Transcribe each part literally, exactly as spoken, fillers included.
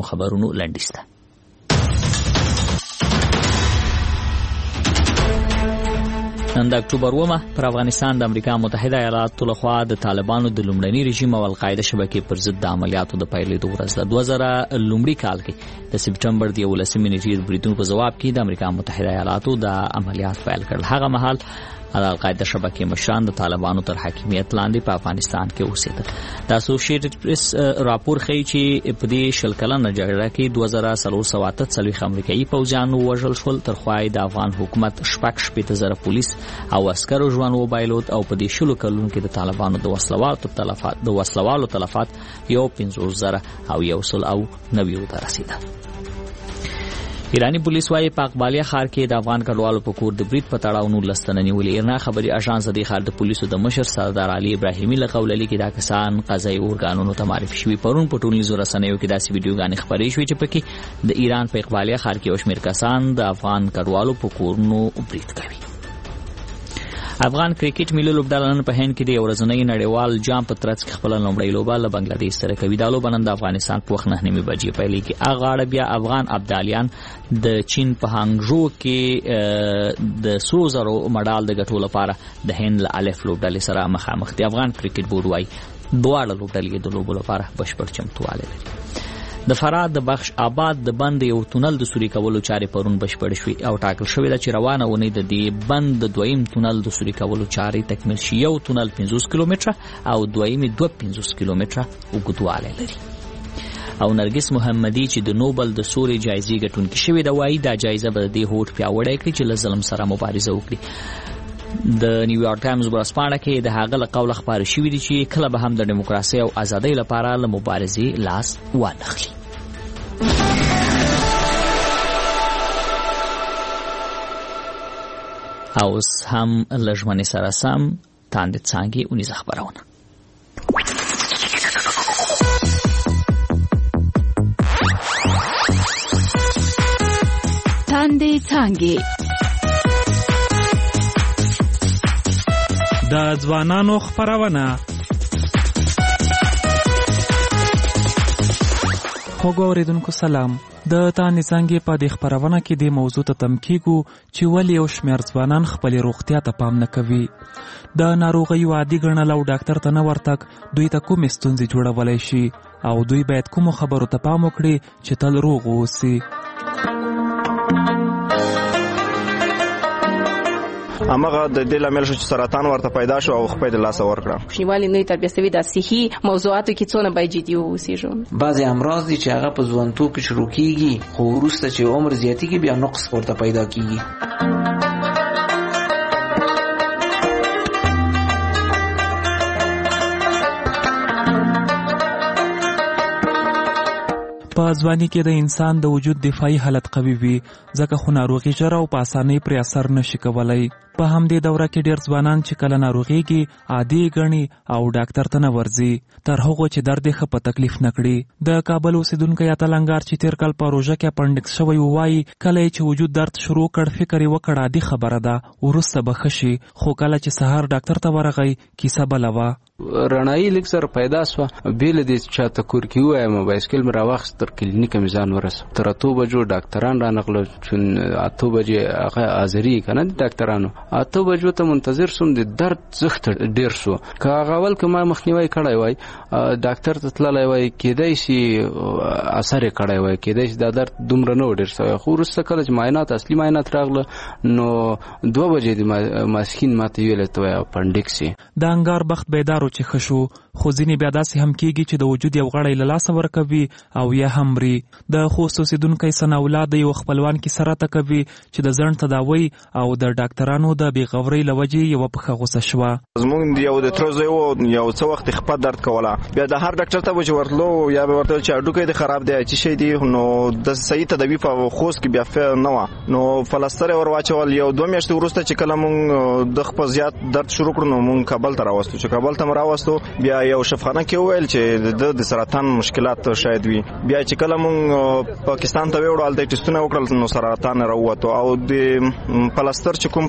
مو خبرونو لنډیسته. نن د اکتوبر اومه پر افغانستان د امریکا متحده ایالاتو لخوا د طالبانو د لومړني رژیم او القاعده شبکې پر ضد د عملیاتو د پیلېدو ورځ ده. دوه زره لومړي کال کې د سپټمبر د یولسمې نیټې د بریدونو په ځواب کې د امریکا متحده ایالاتو د عملیات پیل کړل. هغه مهال د القاعده شبکې مشران د طالبانو تر حاکمیت لاندې په افغانستان کې اوسېدل. د اسوسییټډ پریس راپور ښیي چې په دې شل کلنه جګړه کې دوه زره څلور سوه اته څلوېښت امریکایي پوځیان ووژل شول، تر خوا یې د افغان حکومت شپږ شپېته زره پولیس او عسکرو ژوند وبایلود، او په دې شلو کلونو کې د طالبانو د وسلوالو تلفات د وسلوالو تلفات یو پنځوس زره او یو سل او نوي ته رسیده. ایرانی پولیس وايي په اقبالیه ښار کې د افغان کډوالو په کور د برید په تړاو نولس تنه نیولي. ایرنا خبري اژانس د ښار د پولیسو د مشر سردار علي ابراهیمي له قوله لیکي دا کسان قضایي اورګانونو ته معرفي شوي. پرون په ټولنیزو رسنیو کې داسې ویډیوګانې خپرې شوې چې پکې د ایران په اقبالیه ښار کې یو شمېر کسان د افغان کډوالو په کورونو برید کوي. افغان کرکټ ملي لوبډله نن په هند کې د ورځنۍ نړیوال جام په ترڅ کې خپل لومړی لوبه له بنگلاديش سره کوي. دا لوبه نن د افغانستان په وخت نه نیمه بجې پیلېږي. هغه اړه بیا افغان ابدالیان د چین په هانګژو کې د سرو زرو مډال د ګټلو لپاره د هند له الف لوبډلې سره مخامخ دي. افغان کرکټ بورډ وايي دواړه لوبډلې د لوبو لپاره بشپړ چمتووالی لري. د فراه د بخش آباد د بند یو تونل د سوري کولو چارې پرون بشپړ شوې او ټاکل شوې ده چې روانه ونې د دې بند د دویم تونل د سوري کولو چارې تکمیل شي. یو تونل پنځوس کیلومتره او دویم دوه پنځوس کیلومتره اوږدوالی لري. او نرګس محمدي چې د نوبل د سولې جایزې ګټونکې شوې ده وايي دا جایزه به د دې هوډ پیاوړی کړي چې له ظلم سره مبارزه وکړي. د نیویارک ټایمز ورځپاڼه کې د هغه له قوله خپاره شوي دي چې کله به هم د دیموکراسۍ او ازادۍ لپاره له مبارزې لاس وانخلي. او اوس هم له ژمنې سره سم تاندې څانګې اونیزه خپرونه. تاندې څانګې د ځوانانو خپرونه. خوږو اوریدونکو سلام. د تاندې څانګې په دې خپرونه کې د موضوع ته تم کیږو چې ولې یو شمېر ځوانان خپلې روغتیا ته پام نه کوي. د ناروغیو عادي ګڼل او ډاکټر ته نه ورتګ دوی ته کومې ستونزې جوړولی شي او دوی باید کومو خبرو ته پام وکړي چې تل روغ واوسي. همغه د دې لامل شو چې سرطان ورته پیدا شو او خپل د لاسه ورکړه. کوچنیوالي نوې تربیه شوي د صحي موضوعاتو کې څونه باید جدي واوسېږو. بعضې امراض دي چې هغه په ځوانتوب کې شروع کېږي خو وروسته چې عمر زیاتېږي بیا نقص ورته پیدا کېږي. په ځواني کې د انسان د وجود دفاعي حالت قوي وي ځکه خو ناروغي ژر او په اسانۍ پرې اثر نشي کولی. په همدې دوره کې ډېر ځوانان چې کله ناروغېږي عادي ګڼي او ډاکټر ته نه ورځي تر هغو چې درد یې ښه په تکلیف نه کړي. د کابل اوسېدونکی عطا لنګار چې تېر کال په روژه کې اپنډکس شوی و وایي کله چې وجود درد شروع کړ فکر یې وکړ عادي خبره ده وروسته به ښه شي، خو کله چې سهار ډاکټر ته ورغی کیسه بله وه. رڼایي لږ سره پیدا سوه بېله دې چاته کور کې ووایم بایسکل مې راواخیست تر کلینیکه مې ځان ورسو. تر اتو بجو ډاکټران رانغله چون اتو بجې هغه حاضري که نه د ډاکټرانو اتو بجو ته منتظر سوم د درد زښت ډېر سو. که هغه اول که ما مخنیوی کړی وای ډاکټر ته تللی وای کیدای شي اثر یې کړی وای کیدای شي دا درد دومره نه و ډېر سوی. خو وروسته کله چې معاینات اصلي معاینات راغله نو دوه بجې د ماسپښین ماته ویلې ته وایي اپنډکس یې. د انګار بخت بیدار چې ښه شو خو ځینې بیا داسې هم کېږي چې د وجود یو غړی له لاسه ورکوي او یا هم مري. د خوست اوسېدونکی ثناءالله د یو خپلوان کیسه راته کوي چې د ځنډ تداوی او د ډاکټرانو د بېغورۍ له وجې یوه پښه غوسه شوه. زموږ یو د تره زوی و یو څه وخت خپه درد کوله بیا د هر ډاکټر ته به چې ورتلو یا به ورته چې هډوکی دې خراب دی چې شی دی نو د صحیح تداوي په خوست کې بیا نه وه نو پلستر یې ور واچول. یو دوه میاشتې وروسته چې کله مونږ د خپل زیات درد شروع کړو نو مونږ کابل ته راوستو. چې کابل ته مو راوستو بیا یو شفاخانه کې وویل چې د د سرطان مشکلات شاید وي. بیا چې کله مونږ پاکستان ته وړو هلته ټسټونه وکړل نو سرطان راووتو او د پلستر چې کوم پلستر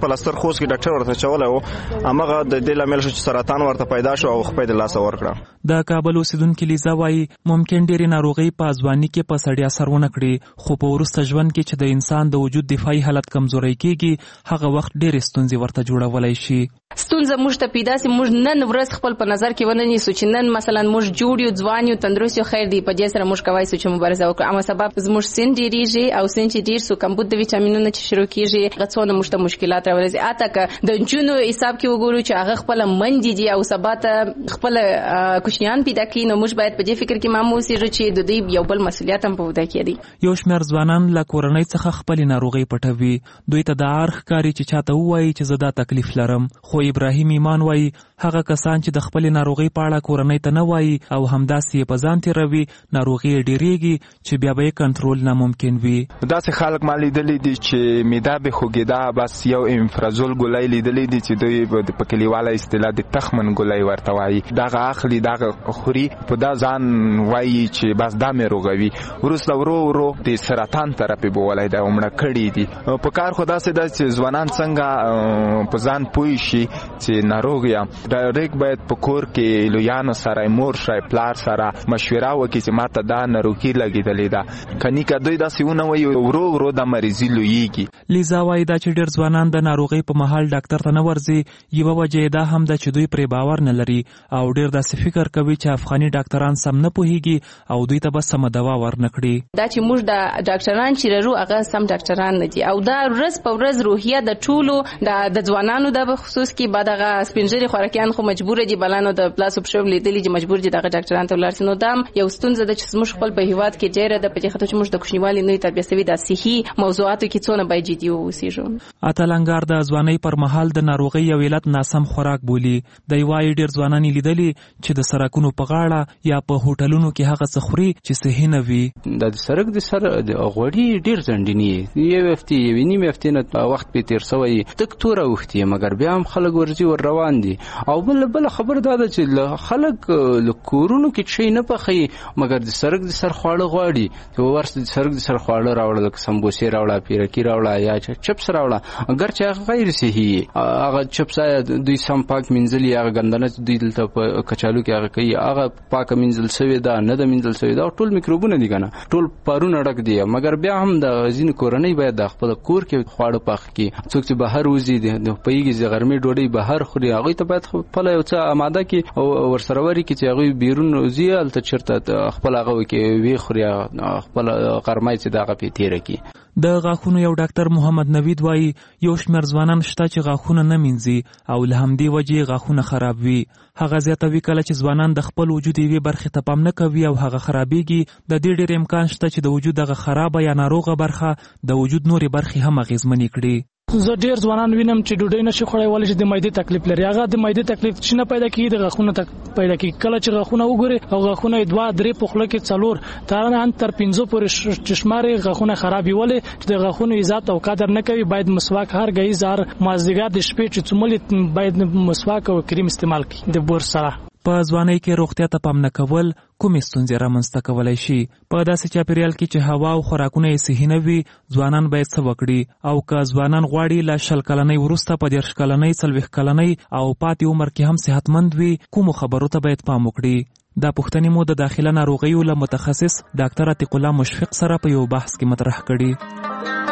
خوست کې ډاکټر ورته چولای و هغه د دې لامل شو چې سرطان ورته پیدا شو او خپل د لاس ورکړه. د کابل اوسیدونکو لیزا وایي ممکن ډېری ناروغي په ځواني کې په سړی اثر ونه کړي خو په وروسته ژوند کې چې د انسان د وجود دفاعي حالت کمزوری کیږي هغه وخت ډېرې ستونزې ورته جوړولای شي. ستونزه موږ ته پیدا سي موږ نن ورځ خپل په نظر کې ونه نیسو چې نن مثلا موږ جوړ یو ځوان یو تندرست یو خیر دی په دې سره موږ کوي چې مبارزه وکړو اما سبب زموږ سن ډیریږي او سن چې ډیر سو کمبود د ویټامینونو چې شروع کیږي غڅونه موږ ته مشکلات راوړي اته که د جنونو حساب کې وګورو چې هغه خپل منډي دي او سبات خپل کوچنیان پیدا کړي نو موږ باید په دې فکر کې مامو سي چې د دې یو بل مسولیت هم په ودا کې دي. یو شمېر ځوانان له کورنۍ څخه خپل ناروغي پټوي دوی ته د ارخ کاری چې چاته وایي چې زه دا تکلیف لرم خو ابراهیم ایمان وایي هغه کسان چې د خپل ناروغي په اړه کورنۍ ته نه وایي او همداسې په ځان تیروي ناروغي ډیریږي چې بیا به کنټرول ناممکن وي. داسې خلک ما لیدلی دي چې معده به خوږېده بس یو امفرازول ګولۍ لیدلی دي چې دوی په کلیواله اصطلاح د تخمن ګولۍ ورته وایي دغه اخلي دغه خوري په دا ځان وایي چې بس دا مې روغوي وروسته ورو ورو د سرطان طرف به ولای دا عمره کړي دي. په کار خو داسې ده چې ځوانان څنګه په ځان پوه شي چې ناروغ یم ډایرکټ باید په کور کې لویانو سره مور شای پلار سره مشوره وکړي چې ماته دا ناروغي لګېدلې ده کني که دوی داسې ونه وایي ورو ورو د مریضي لویږي. لیزا وایي دا چې ډېر ځوانان د ناروغۍ په مهال ډاکټر ته نه ورځي یوه وجه یې دا هم ده چې دوی پرې باور نه لري او ډېر داسې فکر کوي چې افغاني ډاکټران سم نه پوهیږي او دوی ته به سمه دوا ورنه کړي. دا چې موږ د ډاکټران چې لرو هغه سم ډاکټران نه دي او دا ورځ په ورځ روحیه د ټولو د ځوانانو د خصوص کې بعد هغه سپینځري خوراکیان خو مجبور دي بلانو د پلاس اپ شو لیدلی چې مجبور دي دغه ډاکټران ته ولر سينو دام یو ستونزه د چې موږ خپل په هیواد کې ډیره د پدې خاطر چې موږ د کوچنیوالي نه تربیه سوي د صحي موضوعاتو کې څونه باید جدي اوسېږو. اتلنګار د ځواني پر مهال د ناروغي یو علت ناسم خوراک بولی د یوای ډیر ځوانان لیدلی چې د سرکونو په غاړه یا په هوټلونو کې هغه څه خوري چې صحي نه وي. د سرک د سر د غوړي ډیر ځندنی یو وختي یو نیم وختي نه وخت په تیر سوی تک تور وختي مګر بیا هم خلک ورځي ور روان دي او بل بل خبر دا ده چې خلک له کورونو کې شي نه پخي مګر د سرک د سر خواړه غواړي چې ورس د سرک د سر خواړه راوړل لکه سمبوسې راوړل پیرکی راوړل یا چپس راوړل اگر چې غیر صحي هغه چپس دوی سم پاک منځلي هغه ګندنه دوی دلته په کچالو کې هغه کوي هغه پاک منځل سوی دا نه د منځل سوی دا ټول میکروبونه دي کنه ټول پارونه ډک دي مګر بیا هم د ځین کورنۍ باید د خپل کور کې خواړه پاک کړي څوک چې بهر وځي د پېږي د غرمې ډوډۍ بهر خوري هغه ته باید خپل یو څه آماده کی او ورسروري کی چې هغه بیرون وزي الته چرته خپل هغه کې وی خوري خپل غرمای چې دغه په تیر کی. د غاښونو یو ډاکټر محمد نوید وایي یو شمېر ځوانان شته چې غاښونه نه مینځي او له همدې وجې غاښونه خراب وي. هغه زیاتوي کله چې ځوانان د خپل وجود یوې برخې ته پام نه کوي او هغه خرابېږي د دې ډېر امکان شته چې د وجود دغه خرابه یا ناروغه برخه د وجود نورې برخې هم اغېزمنې کړي. زه ډیر ځوانان وینم چې ډوډۍ نشي خوړای ولې چې د معدې تکلیف لري هغه د معدې تکلیف چې نه پیدا کیږي د غاښونو تک پیدا کیږي کله چې غاښونه وګوري او غاښونه دوه درې په خوله کې څلور تر نه تر پنځه پورې چشماري غاښونه خرابي ولې چې د غاښونو عزت او قدر نه کوي باید مسواک هر غي زار مازدیګر د شپې چې څومره باید مسواک او کریم استعمال کړي د بور سره. په ځوانۍ کې روغتیا ته پام نه کول کومې ستونزې رامنځته کولی شي؟ په داسې چاپیریال کې چې هوا او خوراکونه یې صحي نه وي ځوانان باید څه وکړي او که ځوانان غواړي له شل کلنۍ وروسته په دېرش کلنۍ څلوېښت کلنۍ او پاتې عمر کې هم صحتمند وي کومو خبرو ته باید پام وکړي؟ دا پوښتنې مو د داخله ناروغیو له متخصص ډاکټر عتیق الله مشفق سره په یو بحث کې مطرح کړي.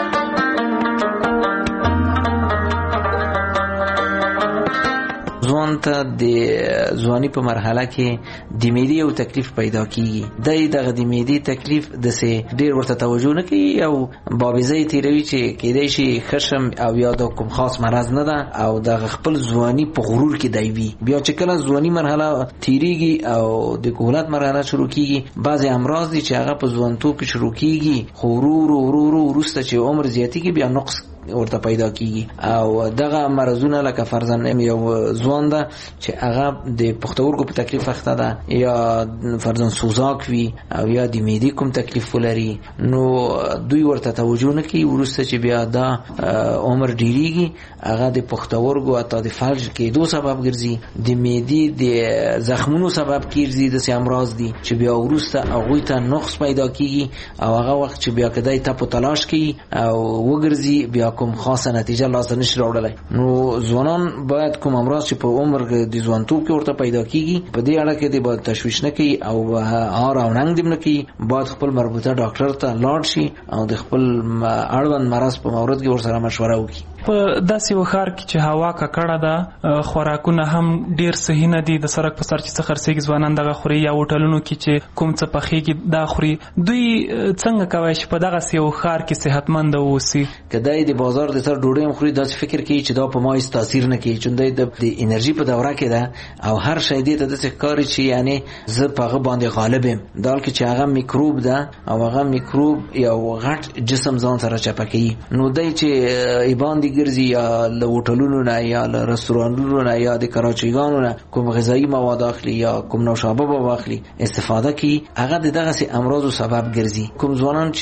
ځوان ته د ځواني په مرحله کې د معدې یو تکلیف پیدا کیږي د دغه د معدې تکلیف د سه ډیر ورته توجه نه کوي او بابیزه تیروي چې کېدای شي خشم او یا د کوم خاص مرض نه ده او د خپل ځواني په غرور کې دی وي بیا چې کله ځواني مرحله تیریږي او د کهولت مرحله شروع کیږي بعضی امراض دي چې هغه په ځوانتوب کې شروع کیږي خو ورو ورو ورو وروسته چې عمر زیاتیږي بیا نقص ورته پیدا کیږي او دغه مرزونه لکه فرضاً یو ځوان ده چې هغه د پښتورګو په تکلیف اخته ده یا فرضاً سوزاک وي او یا د معدې کوم تکلیف ولري نو دوی ورته توجه نه کوي وروسته چې بیا دا عمر ډیریږي هغه د پښتورګو اته د فلج کېدو سبب ګرځي د معدې د زخمونو سبب کیږي د سه امراض دي چې بیا وروسته هغه ته نقص پیدا کیږي او هغه وخت چې بیا کدی ته په تلاش کوي او وګرځي بیا کوم خاصه نتیجه لاسته نشي راوړلای. نو ځوانان باید کوم امراض چې په عمر د ځوانتوب کې ورته پیدا کیږي په دې اړه کې د باید تشویش نه کوي او هار او ننګ دې نه کوي. باید خپل مربوطه ډاکټر ته لاړ شي او د خپل اړوند مرض په مورد کې ورسره مشوره وکړي. په داسې وخار کې چې هوا ککړه ده، خوراکونه هم ډیر صحیح نه دي، د سړک په سر چې څه خرڅېږي ځوانان دغه خوري، یا هوټلونو کې چې کوم څه پخېږي دا خوري. دوی څنګه کوای شي په دغسې یو ښار کې صحتمند واوسي؟ که دی د بازار د سر ډوډۍ هم خوري داسې فکر کوي چې دا په ما هېڅ تاثیر نه کوي، چون دی د انرژي په دوره کې ده او هر شی دې ته داسې ښکاري چې یعنې زه په هغه باندې غالب یم، دا حال کې چې هغه میکروب ده او هغه میکروب یو غټ جسم ځان سره چپه کوي. نو دی چې باندې ګرځي یا له هوټلونو نه یا له رستورانونو نه یا د کراچیګانو نه کوم غذایی مواد اخلي یا کوم نوشابه به واخلي استفاده کوي، هغه د دغسې امراضو سبب ګرځي. کوم ځوانان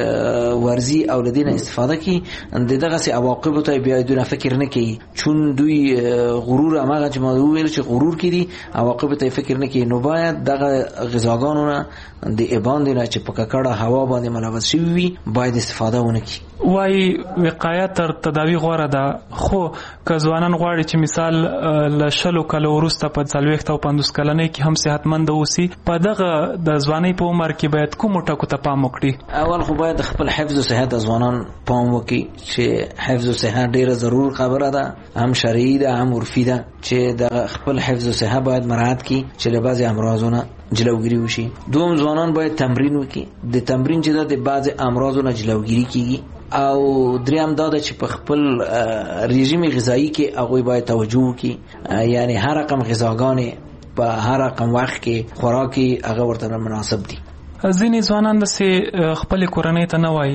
چې ورزي او له دې نه استفاده کوي د دغسې عواقبو ته بیا دونه فکر نه کوي، چون دوی غرور هماغه چې ما وویل چې غرور کې دي عواقبو ته فکر نه کوي. نو باید دغه غذاګانو نه د باندې نه چې په ککړه هوا باندې ملوث شوي وي باید استفاده ونه کړي. وایي وقایه تر تداوی غوره ده، خو که ځوانان غواړي چې مثال له شلو کلو وروسته په څلوېښت او پنځوس کلنۍ کې هم صحتمند اوسي، په دغه د ځوانۍ په عمر کې باید کومو ټکو ته پام وکړي؟ اول خو باید خپل حفظ او صحت ځوانان پام وکړي چې حفظ او صحت ډیره ضرور خبره ده، هم شرعي ده هم عرفي ده، چې د خپل حفظ او صحت باید مراعات کړي چې له بعضې امراضونه جلوگیری وشي. دوم ځوانان باید تمرین وکړي، د تمرین چې ده د بعضې امراضو نه جلوگیری کیږي. او دریم دا ده چې په خپل رژیم غذایی کې هغوی باید توجه وکړي، یعنی هر رقم غذاګانې په هر رقم وخت کې خوراکي هغه ورته مناسب دي. ځینې ځوانان داسې خپلې کورنۍ ته نه وایي،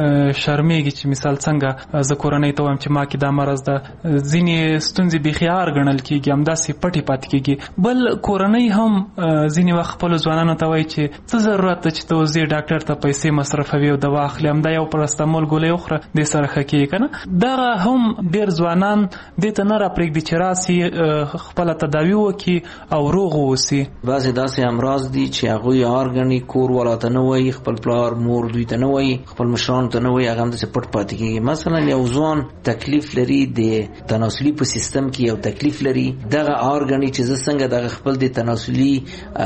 شرمېږي چې مثال څنګه زه کورنۍ ته وایم چې ما کې دا مرض ده. ځینې ستونزې بیخي هار ګڼل کېږي، همداسې پټې پاتې کېږي. بل کورنۍ هم ځینې وخت خپلو ځوانانو ته وایي چې څه ضرورت ده چې ته اوس ځې ډاکټر ته پیسې مصرفوي او دوا اخلي، همدا یو پرستمول ګولۍ وخوره دې سره ښه کېږي که نه. دغه هم ډېر ځوانان دې ته نه راپرېږدي چې راسي خپله تداوي وکړي او روغ واوسي. بعضې داسې امراض دي چې هغوی هار ګڼي، کور والا ته نه وایي، خپل پلار مور دوی ته نه وایي، خپل مشرانو ته نه وایي، هغه همداسې پټ پاتې کېږي. مثلا یو ځوان تکلیف لري د تناسلي په سیستم کې یو تکلیف لري، دغه آر ګڼي چې زه څنګه دغه خپل د تناسلي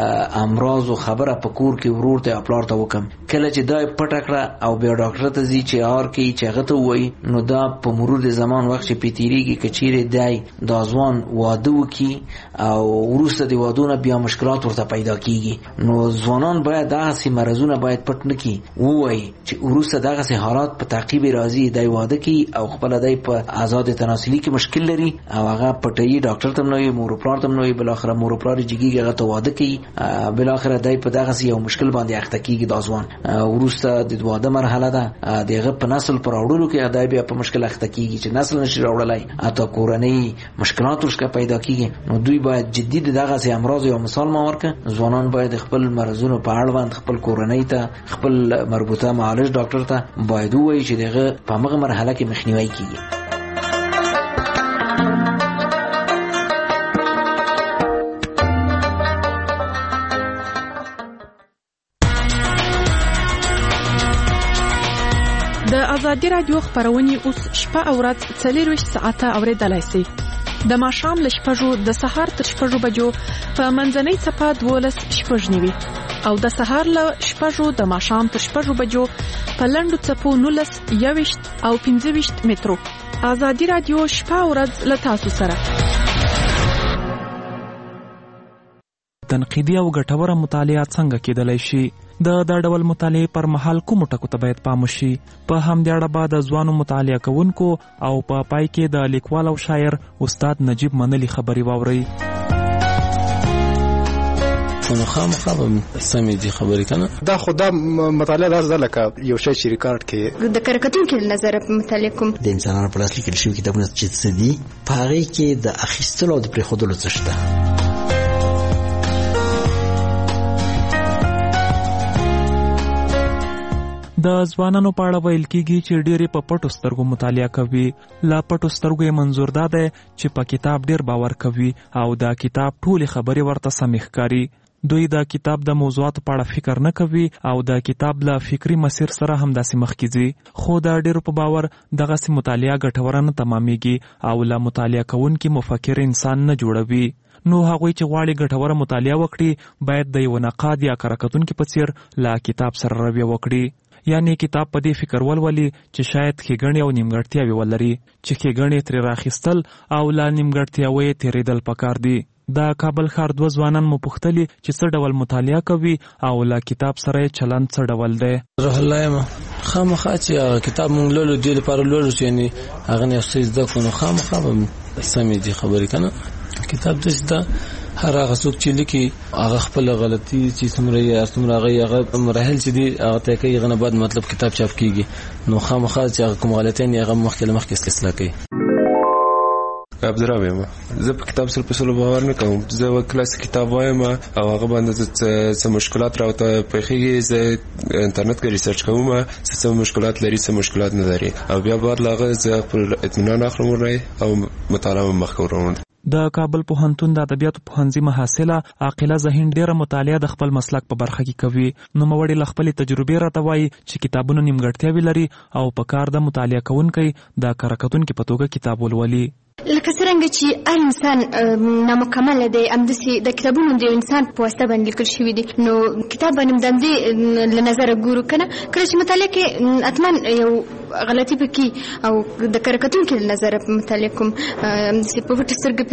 امراضو خبره په کور کې ورور ته یا پلار ته وکم. کله چې دا پټه کړه او بیا ډاکټر ته ځي چې آر کوي چې هغه ته ووایي، نو دا په مرور د زمان وخت چې پې تېرېږي که چیرې دی دا ځوان واده وکړي او وروسته د واده نه بیا مشکلات ورته پیدا کېږي. نو ځوانان باید دغسې مرضونه باید پټ نه کړي، ووایي چې وروسته دغسې حالات په تعقیب راځي، دی واده کوي او خپله دی په آزاد تناسلي کې مشکل لري او هغه پټوي، ډاکټر ته هم نه وایي، مور و پلار ته هم نه وایي، بالاخره مور و پلار یې جګېږي هغه ته واده کوي، بالاخره دی په دغسې یو مشکل باندې اخته کېږي. دا ځوان وروسته د واده مرحله ده، د هغه په نسل په راوړلو کې دی بیا په مشکل اخته کېږي چې نسل نشي راوړلی، حتی کورنۍ مشکلات ورڅخه پیدا کېږي. نو دوی باید جدي د دغسې امراضو یو مثال ما ورکړه. ځوانان باید خپل مرضونو په اړوند خپل کورنۍ ته، خپل مربوطه معالج ډاکټر ته باید ووایي چې دغه په همغه مرحله کې مخنیوی کیږي. د ازادي رادیو خبرونه اوس شپه او ورځ څلورویشت ساعته اوریدلای شئ. د ماښام له شپږو د سهار تر شپږو بجو په منځنۍ څپه دولس شپږ نیوي او د سهار له شپږو د ماښام تر شپږو بجو په لنډو څپو نولس یوویشت او پنځه ویشت مترو. ازادي رادیو شپه او ورځ له تاسو سره. تنقیدي او ګټوره مطالعه څنګه کېدلی شي؟ د دا ډول مطالعې پر مهال کومو ټکو ته باید پام وشي؟ په همدې اړه به د ځوانو مطالعه کوونکو او په پای کې د لیکوال او شاعر استاد نجیب منلي خبرې واورئ. مخامخ به سمې دي خبرې کنه. دا خو دا مطالعه داسې ده لکه یو شی چې ریکارډ کې د کارکتونکو له نظره مطالعه کوم د انسانانو په لاس لیکل شوي کتابونه چې څه دي، په هغې کې د اخیستلو او د پرېښودلو څه شته. د ځوانانو په اړه ویل کېږي چې ډېرې په پټو سترګو مطالعه کوي. له پټو سترګو یې منظور دا دی چې په کتاب ډېر باور کوي او دا کتاب ټولې خبرې ورته سمې ښکاري. دوی د کتاب د موضوعاتو په اړه فکر نه کوي او د کتاب له فکری مسیر سره هم داسې مخکې ځي، خو د ډیرو په باور دغسې مطالعه ګټوره نه تمامیږي او له مطالعه کوونکي مفکر انسان نه جوړوي. نو هغوی چې غواړي ګټوره مطالعه وکړي باید د یو نقاد یا کره کتونکي په څیر له کتاب سره رویه وکړي، یعنی کتاب په دې فکر ولولي چې شاید ښېګڼې او نیمګړتیاوې ولري چې ښېګڼې ترې راخیستل او له نیمګړتیاوو یې تېرېدل پکار دي. د کابل ښار دوه ځوانان مو پوښتلي چې څه ډول مطالعه کوي او له کتاب سره یې چلند څه ډول دی. روح الله یم خامخا چې هغه کتاب مونږ لولو دې لپاره لولو چې یعنې هغه نه یو څه زده کړو نو خامخا به سمې دي خبرې که نه. کتاب داسې ده هر هغه څوک چې لیکي هغه خپله غلطي چې څومره یې هر څومره هغه هغه مراحل چې دي هغه طی کوي، هغه نه بعد مطلب کتاب چاپ کېږي نو خامخا چې هغه کوم غلطیان یې هغه مخکې له مخکې اصلاح کوي. عبدالرحمن یم. زه په کتاب سره په سلو باور نه کوم. زه کلاسیک کتاب وایم او هغه باندې څه مشکلات راوته پیښیږي، زه انټرنیټ کې ریسرچ کوم څه مشکلات لري څه مشکلات نه لري او بیا بعد لاغه زه خپل اطمینان اخلم او مطالعه مخ کوم. د کابل پوهنتون د ادبیاتو پوهنځي محصله عاقله ذهین ډیره مطالعه د خپل مسلک په برخه کې کوي. نوموړې له خپلې تجربې راته وایي چې کتابونه نیمګړتیاوې لري او په کار د مطالعه کوونکی د کره کتونکي په توګه کتاب ولولي. لکه څرنګه چې هر انسان نامکمل دی، همداسې د کتابونو د انسان په واسطه باندې لیکل شوي دي. نو کتاب باندې د همدې له نظره ګورو که نه، کله چې مطالعه کې حتما یو غلطي پکې او د کره کتونکي له نظره مطالعه کوم، همداسې په پټه سترګه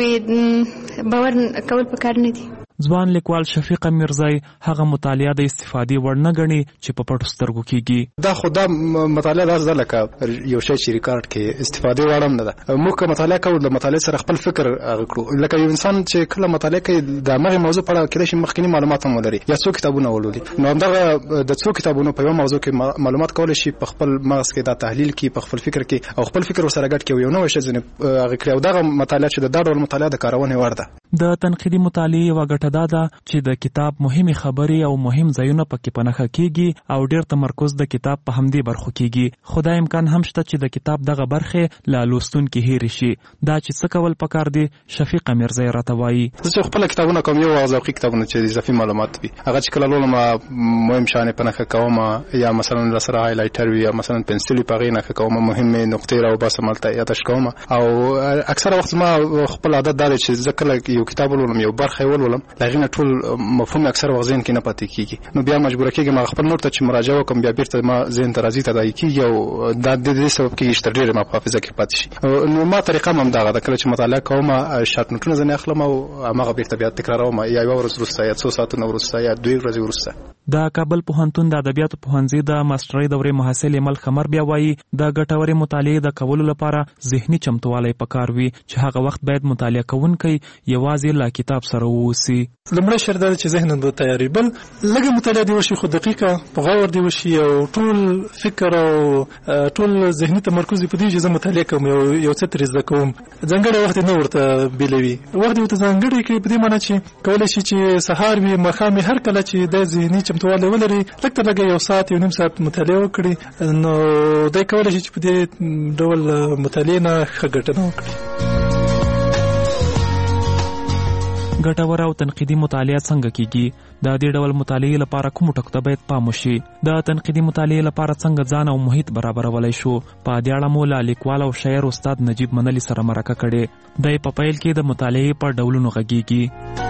پې باور کول پکار نه دي. ځوان لیکوال شفیق میرزای هغه مطالعه د استفادې وړ نه ګڼي چې په پټو سترګو کېږي. دا خو دا مطالعه داسې ده لکه یو شی چې ریکارډ کې استفادې وړ هم نه ده. موږ که مطالعه کوو د مطالعې سره خپل فکر هغه کړو، لکه یو انسان چې کله مطالعه کوي د همغې موضوع په اړه کېدای شي مخکیني معلومات هم ولري یا څو کتابونه ولولي، نو همدغه د څو کتابونو په یوه موضوع کې معلومات کولی شي په خپل مغز کې دا تحلیل کړي، په خپل فکر کې او خپل فکر ورسره ګډ کړي، یو نوی شی ځینې هغه کړي. او دغه مطالعه چې د دا ډول مطالعه د کارونې وړ ده. د تنقیدي مطالعې یوه ګټه دا ده چې د کتاب مهمې خبرې او مهم ځایونه پکې په نښه کېږي او ډېر تمرکز د کتاب په همدې برخو کېږي. خو دا امکان هم شته چې د کتاب دغه برخې له لوستونکي هېرې شي. دا چې څه کول پکار دي شفیق میرزای راته وایي. زه چې خپله کتابونه کوم یو هغه ذوقي کتابونه چې اضافي معلومات وي هغه چې کله لولم مهم شیان یې په نښه کوم، یا مثلا راسره هایلایټر وي یا مثلا پنسل یې په هغې نښه کوم، مهمې نقطې راوباسم هلته یاداښت کوم. او اکثره وخت زما خپل عادت دا دی چې زه کله یو کتاب ولولم یو برخه یې ولولم له هغې نه ټول مفهوم اکثر وخت ذهن کې نه پاتې کېږي، نو بیا مجبوره کېږم هغه خپل نور ته چې مراجعه وکړم بیا بېرته ما ذهن ته راځي تداعي کېږي او دا د دې سبب کېږي چې تر ډېرې ما په حافظه کې پاتې شي. نو ما طریقه هم همدغه ده، کله چې مطالعه کوم شارټ نوټونه ځینې اخلم او هماغه بېرته بیا تکراروم، یا یوه ورځ وروسته یا څو ساعتونه وروسته یا دوې ورځې وروسته. د کابل پوهنتون د ادبیاتو پوهنځي د ماسټرۍ دورې محصل ایمل خمر بیا وایي د ګټورې مطالعې د کولو لپاره ذهني چمتووالی پکار وي چې هغه وخت باید مطالعه کوونکی یوازې له کتاب سره واوسي. لومړی شرط دا چې ذهن به تیاری، بل لږه مطالعه دی وشي خو دقیقه په غور دی وشي او ټول فکر او ټول ذهني تمرکز په دې چې زه مطالعه کوم یو یو څه ترې زده کوم، ځانګړی وخت نه ورته بیلوي، وخت ورته ځانګړی کړي په دې معنی چې کولی شي چې سهار وي ماښام هر کله چې د ذهني چمتووالی ولري لږ تر لږه یو ساعت یو نیم ساعت مطالعه وکړي، نو دی کولی شي چې په دې ډول مطالعې نه ښه ګټنه وکړي. ګټور او تنقیدي مطالعه څنګه کیږي؟ د دې ډول مطالعې لپاره کوم ټکو ته باید پام وشي؟ د تنقیدي مطالعې لپاره څنګه ځان او محیط برابرولای شو؟ په دې اړه مو له لیکوال او شاعر استاد نجیب منلی سره مرکه کړې. د په پیل کې د مطالعې په ډولونو غږیږي.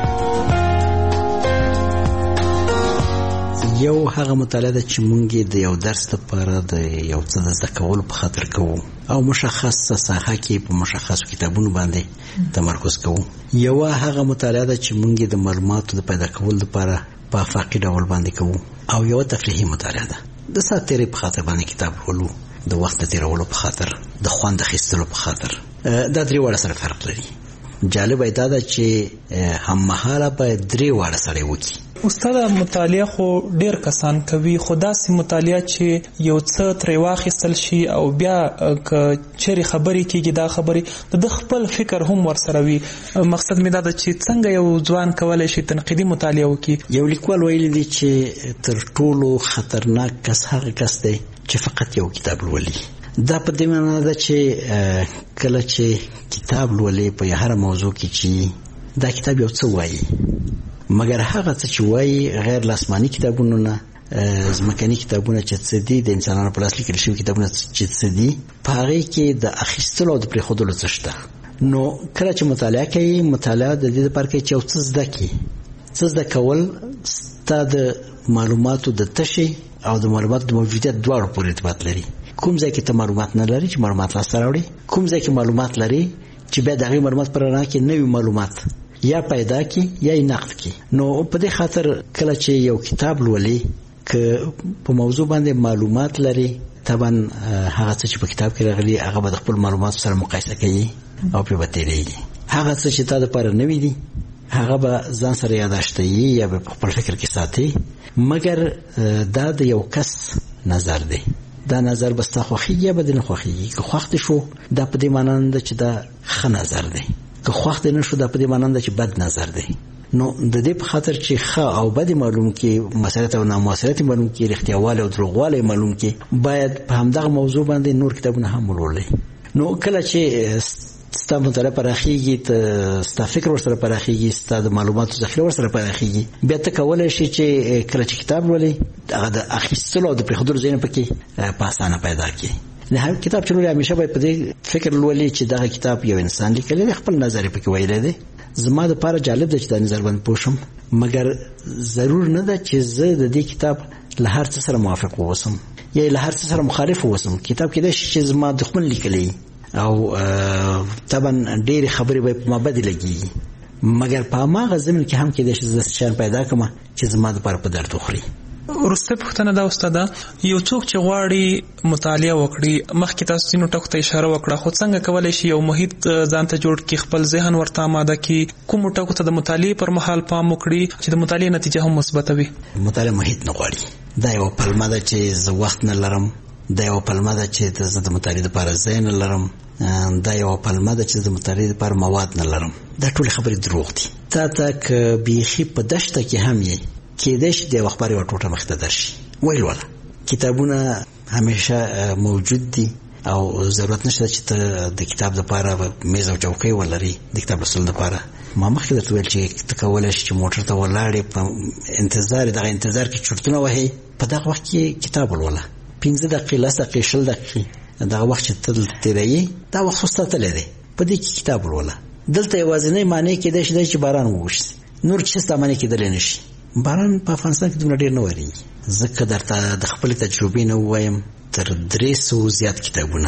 یو هغه مطالعه ده چې مونږ د یو درس لپاره د یو څه د زده کولو په خاطر کوو او مشخصه ساحه کې په مشخصو کتابونو باندې تمرکز کوو. یو هغه مطالعه ده چې مونږ د معلوماتو د پیدا کولو لپاره په افاقي ډول باندې کوو. او یو تفریحي مطالعه ده د ساعت تیرې په خاطر باندې کتاب لولو، د وخت تیرولو په خاطر، د خوند اخیستلو په خاطر. دا درې واړه سره فرق لري. جالبه دا ده چې هممهاله باید درې واړه سره وکړي. استاد مطالعه خو ډیر کسان کوي، خو داسې مطالعه چې یو څه ترې واخیستل شي او بیا که چیرې خبرې کېږي دا خبرې د خپل فکر هم ورسره وي. مقصد مې دا ده چې څنګه یو ځوان کولی شي تنقیدي مطالعه وکړي. یو لیکوال ویلی دی چې تر ټولو خطرناک کس هغه کس دی چې فقط یو کتاب لولي. دا په دې معنی ده چې کله چې کتاب لولي په هر موضوع کې چې دا کتاب یو څه وایي، مګر هغه څه چې وایي غیر لاسماني کتابونو نه ځمکني کتابونه چې څه دي د انسانانو په لاس لیکل شوي کتابونه چې څه دي په هغې کې د اخیستلو او د پرېښودلو څه شته. نو کله چې مطالعه کوي مطالعه د دې لپاره کوي چې یو څه زده کړي. څه زده کول ستا د معلوماتو د تشې او د معلوماتو د موجودیت دواړو پورې ارتباط لري. کوم ځای کې ته معلومات نه لري چې معلومات لاسته راوړي، کوم ځای کې معلومات لري چې بیا د هغې معلومات پر رڼا کې نوي معلومات یا پیدا کی یا یې نقد کی. نو په دې خاطر کله چې یو کتاب لولي که په موضوع باندې معلومات لري طبعا هغه څه چې په کتاب کې راغلي هغه به د خپل معلوماتو سره مقایسه کوي او پرې به تېرېږي. هغه څه چې تا دپاره نوي دي هغه به ځان سره یاداشتوي یا به په خپل فکر کې ساتي. مګر دا د یو کس نظر دی، دا نظر به ستا خوښېږي یا به دې نه خوښېږي. که خوښ دې شو دا په دې معنا نه ده چې دا ښه نظر دی، که خوښ دې نه شو دا په دې معنا نه ده چې بد نظر دی. نو د دې په خاطر چې ښه او بد معلوم کې مسئلت او نامسئلت معلوم کې رښتیاوالی او دروغوالی معلوم کې باید په همدغه موضوع باندې نور کتابونه هم ولولئ. نو کله چې ستا مطالعه پراخېږي، ستا فکر ورسره پراخېږي، ستا د معلوماتو ذخیره ورسره پراخېږي، بیا ته کولی شي چې کله چې کتاب لولئ هغه د اخیستلو او د پرېښودلو ځایونه پکې په اسانه پیدا کړي. د هر کتاب چې لولئ همیشه باید په دې فکر لولئ چې دغه کتاب یو انسان لیکلی دی، خپل نظر یې پکې ویلی دی. زما دپاره جالب ده چې دا نظر باندې پوه شم، مګر ضرور نه ده چې زه د دې کتاب له هر څه سره موافق ووسم یا له هر څه سره مخالف ووسم. کتاب کېدای شي چې زما دښمن لیکلی او طبعا ډېرې خبرې به په ما بدې لګېږي، مګر په هماغه ضمن کې هم کېدای شي زه داسې شیان پیدا کړم چې زما دپاره په درد وخوري. وروسته پوښتنه دا استاده، یو څوک چې غواړي مطالعه وکړي، مخکې تاسو ځینو ټکو ته اشاره وکړه، خو څنګه کولی شي یو محیط ځان ته جوړ کړي، خپل ذهن ورته آماده کړي، کومو ټکو ته د مطالعې پر مهال پام وکړي چې د مطالعې نتیجه هم مثبته وي؟ مطالعه محیط نه غواړي. دا یو پلمه ده چې زه وخت نه لرم، دا یو پلمه ده چې زه د مطالعې دپاره ځای نه لرم، دا یو پلمه ده چې د مطالعې دپاره مواد نه لرم. دا ټولې خبرې دروغ دي. تا ته که بیخي په دشته کې هم یې کېدای شي د یو اخبار یوه ټوټه مخې ته درشي، ویل وله کتابونه همیشه موجود دي او ضرورت نشته چې ته د کتاب دپاره میز او چوکۍ ولري د کتاب لوستلو دپاره. ما مخکې درته ویل چې ته کولی شي چې موټر ته ولاړې په انتظار دغه انتظار کې چرتونه وهې، په دغه وخت کې کتاب ولوله. پنځه دقیقې لس دقیقې شل دقیقې دغه وخت چې ته تېروې دا وخت خو ستا تللی دی، په دې کې کتاب ولوله. دلته یوازینۍ معنی کېدای شي دی چې باران ووشي، نور چې ستا معنی کېدلی نه شي. باران په افغانستان کې دومره ډېر نه ورېږي. زه که درته د خپلې تجربې نه ووایم تر درې سوو زیات کتابونه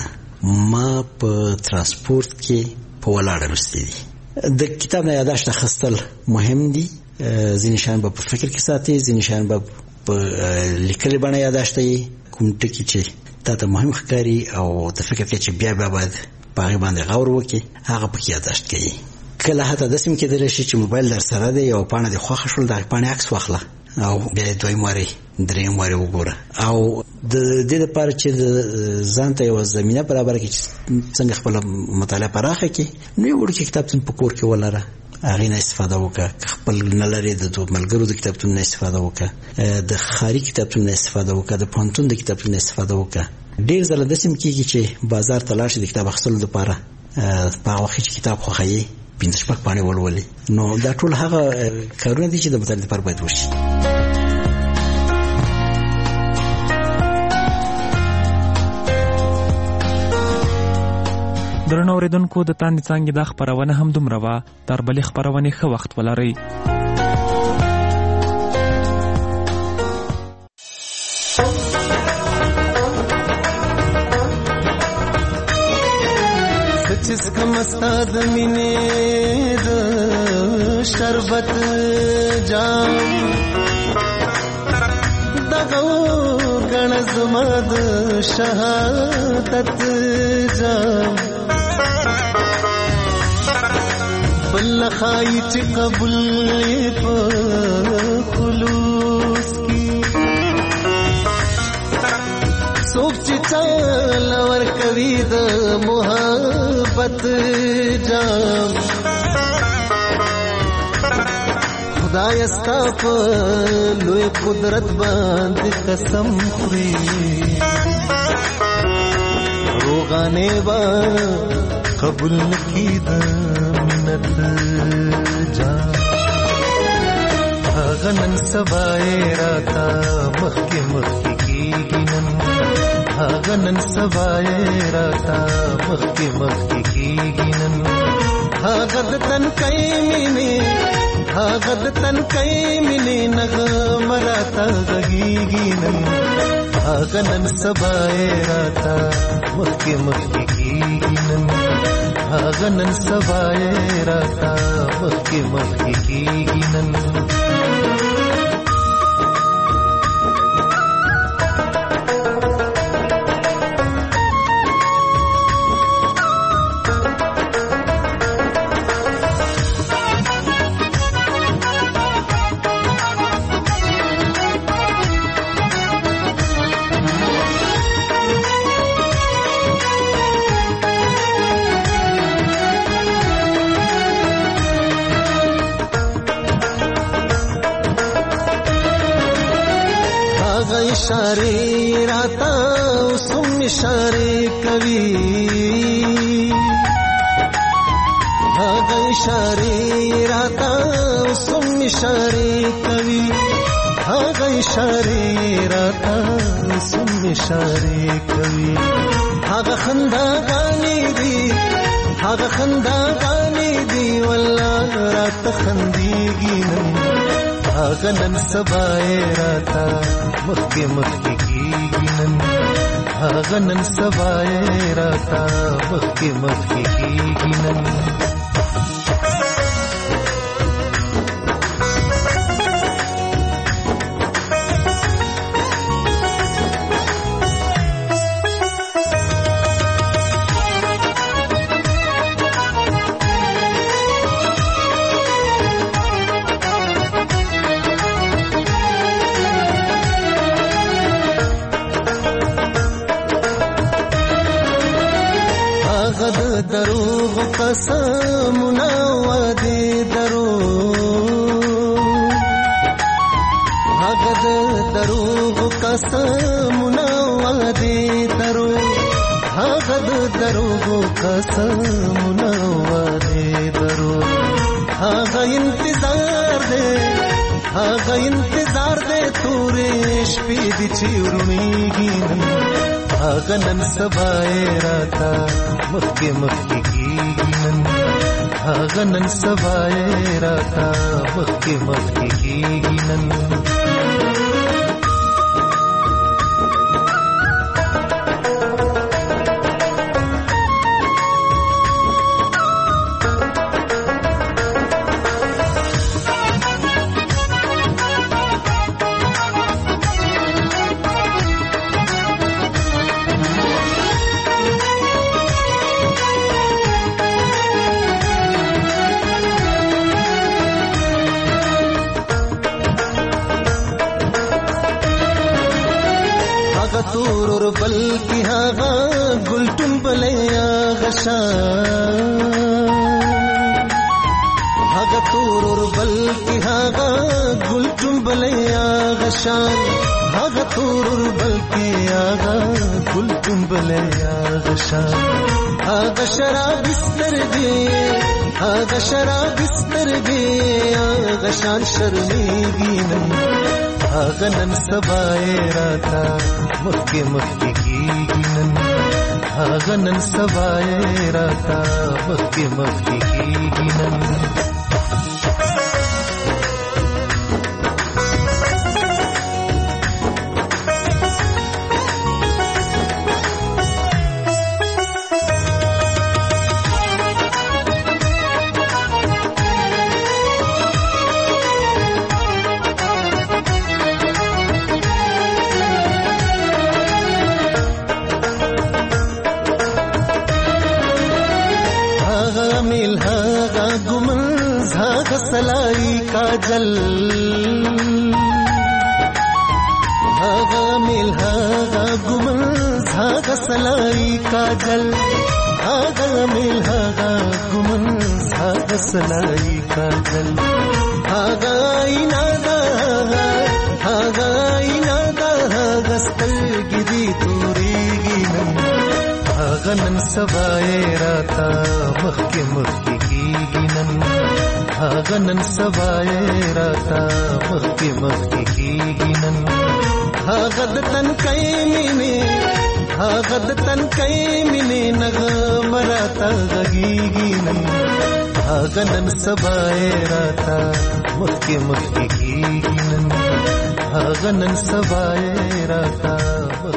ما په ترانسپورت کې په ولاړه لوستي دي. د کتاب نه یاداشت اخیستل مهم دي. ځینې شیان به په فکر کې ساتي، ځینې شیان به په لیکلې بڼه یاداشت یې، کوم ټکي چې تا ته مهم ښکاري او د فکر کې چې بیا بیا باید په هغې باندې غور وکړي هغه پکې یاداشت کوي. کله حتی داسې هم کېدلی شي چې موبایل در سره دی، یو پاڼه دې خوښه شول، د هغې پاڼې عکس واخله او بیا یې دویم وارې درېیم وارې وګوره. او د دې دپاره چې ځان ته یوه زمینه برابره کړي چې څنګه خپله مطالعه پراخه کړي، نو یو وړوکی کتابتون په کور کې ولره، هغې نه استفاده وکړه. که خپل نه لرې د ملګرو د کتابتون نه استفاده وکړه، د ښاري کتابتون نه استفاده وکړه، د پوهنتون د کتابتون نه استفاده وکړه. ډېر ځله داسې هم کېږي چې بازار ته لاړ شي د کتاب اخیستلو دپاره، په هغه وخت چې کتاب خوښوي پنځه شپږ پاڼې ولولي. نو دا ټول هغه کارونه دي چې د مطالعې لپاره باید وشي. درنو اوریدونکو، د تاندې څانګې دا خپرونه هم دومره وه. تر بلې خپرونې ښه وخت ولرئ. چسکم استاد مینې د شربت جام دغه غن زما د شهادت جام بل خای چې قبول په خلوص کی څوک چې چل ورکوي د محبت جام خدای ستا په لوی قدرت باندې قسم خوري روغانه با قبول نکي د منت جام هغه نن سبا یې راته مخکې مخکې کېږي نن هغه نن سبا یې راته مخکې مخکې کېږي نن هغه د تنکۍ مینې هغه د تنکۍ مینې نغمه راته غږېږي نن هغه نن سبا یې راته مخکې مخکې کېږي نن هغه نن سبا یې راته مخکې مخکې کېږي نن इशारे राता उसम इशारे कवि भागा इशारे राता उसम इशारे कवि भागा इशारे राता उसम इशारे कवि भागा खंदा गानी दी भागा खंदा गानी दी वल्लाह रात खंदीगी नन भागा नन सबा यې راته مخکې مخکې کېږي نن هغه نن سبا یې راته مخکې مخکې کېږي نن دروغ قسمنا وعده دروغ هغه دروغ قسمنا وعده دروغ هغه دروغ قسمنا وعده دروغ هغه انتظار دې هغه انتظار دې تورې شپې دې چورنيږي هغه نن سبا یې راته مخکې مخکې کېږي نن هغه نن سبا یې راته مخکې مخکې کېږي نن تور بل کی هغه ګلټم بلیا غشان هغه تور بل کی هغه ګلټم بلیا غشان هغه تور بل کی هغه ګلټم بلیا غشان هغه شراب سترګې هغه شراب سترګې هغه شان شرمېږي نن هغه نن سبا یې راته مخکې مخکې کېږي نن هغه نن سبا یې راته مخکې مخکې کېږي نن सलाई काजल हागा मिल हागा गुमन हागा सलाई काजल हागा मिल हागा गुमन हागा सलाई काजल हागा इनादा हागा इनादा हागा स्तलगिदी तोरेगी नन हागा नन सबाए राता मखके मखके कीगी नन هاغه نن سبا یې راته مخکې مخکې کېږي نن هاغه د تنکۍ مینې هاغه د تنکۍ مینې نغمه راته غږېږي نن هاغه نن سبا یې راته مخکې مخکې کېږي نن هاغه نن سبا یې راته